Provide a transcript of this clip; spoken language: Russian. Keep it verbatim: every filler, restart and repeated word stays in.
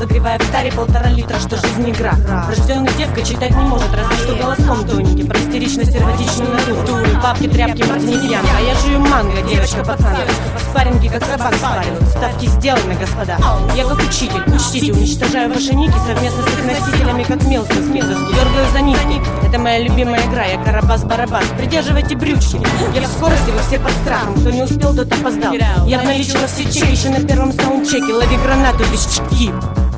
разогревая в таре полтора литра, что жизнь игра. Рожденный девка читать не может, разве что голоском тоненьким. Про истеричность, эротичную натуру, бабки, тряпки, мартини, пьянка. А я жую манго, девочка-пацанка. Спарринги, как собак спаривают. Ставки сделаны, господа. Я как учитель, учтите, уничтожаю ваши ники совместно с их носителями, как мел с космидовски. Дергаю за нитки, это моя любимая игра. Я Карабас-Барабас, придерживайте брючки. Я в скорости, вы все под страхом. Кто не успел, тот опоздал. Я обналичила все чеки еще на первом саундчеке. Лови гранату без чеки.